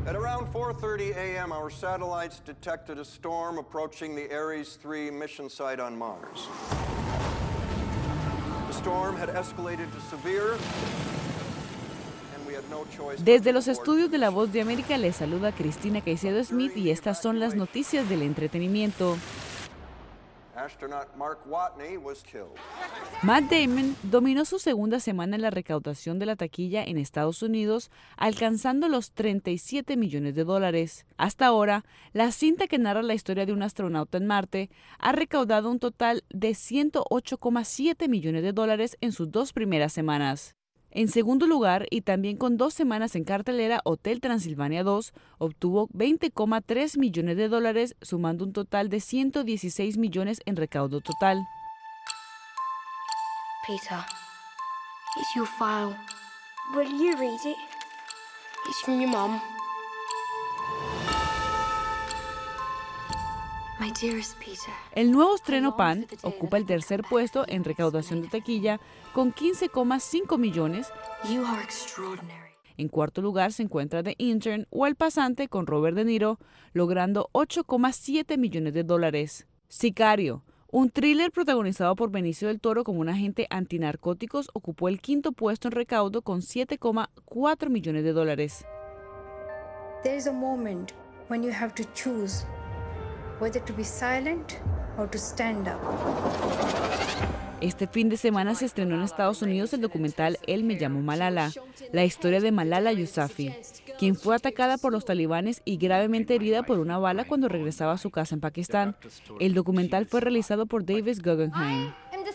At around 4:30 a.m., our satellites detected a storm approaching the Ares 3 mission site on Mars. The storm had escalated to severe, and we had no choice. Desde los estudios de La Voz de América les saluda Cristina Caicedo Smith y estas son las noticias del entretenimiento. Astronaut Mark Watney was killed. Matt Damon dominó su segunda semana en la recaudación de la taquilla en Estados Unidos, alcanzando los $37 millones. Hasta ahora, la cinta que narra la historia de un astronauta en Marte ha recaudado un total de $108,7 millones en sus 2 primeras semanas. En segundo lugar, y también con 2 semanas en cartelera, Hotel Transilvania 2 obtuvo $20,3 millones, sumando un total de $116 millones en recaudo total. Peter, it's your file. Will you read it? It's from your mum. My dearest Peter. El nuevo estreno Pan ocupa el tercer puesto en recaudación de taquilla con $15,5 millones. You are extraordinary. En cuarto lugar se encuentra The Intern o El Pasante con Robert De Niro, logrando $8,7 millones. Sicario, un thriller protagonizado por Benicio del Toro como un agente antinarcóticos, ocupó el quinto puesto en recaudo con $7,4 millones. There is a moment when you have to choose whether to be silent or to stand up. Este fin de semana se estrenó en Estados Unidos el documental Él me llamó Malala, la historia de Malala Yousafzai, quien fue atacada por los talibanes y gravemente herida por una bala cuando regresaba a su casa en Pakistán. El documental fue realizado por Davis Guggenheim.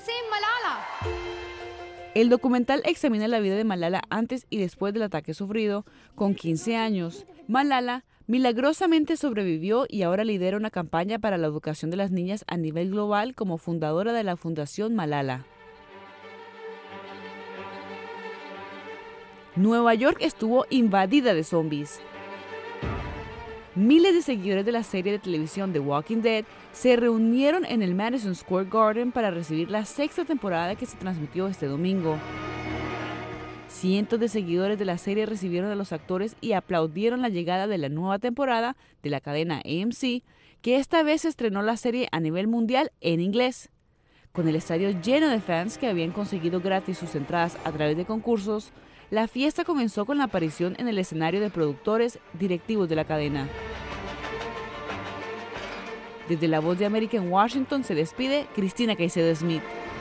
El documental examina la vida de Malala antes y después del ataque sufrido. Con 15 años, Malala milagrosamente sobrevivió y ahora lidera una campaña para la educación de las niñas a nivel global como fundadora de la Fundación Malala. Nueva York estuvo invadida de zombies. Miles de seguidores de la serie de televisión The Walking Dead se reunieron en el Madison Square Garden para recibir la 6ª temporada que se transmitió este domingo. Cientos de seguidores de la serie recibieron a los actores y aplaudieron la llegada de la nueva temporada de la cadena AMC, que esta vez estrenó la serie a nivel mundial en inglés. Con el estadio lleno de fans que habían conseguido gratis sus entradas a través de concursos, la fiesta comenzó con la aparición en el escenario de productores directivos de la cadena. Desde La Voz de América en Washington se despide Cristina Caicedo Smith.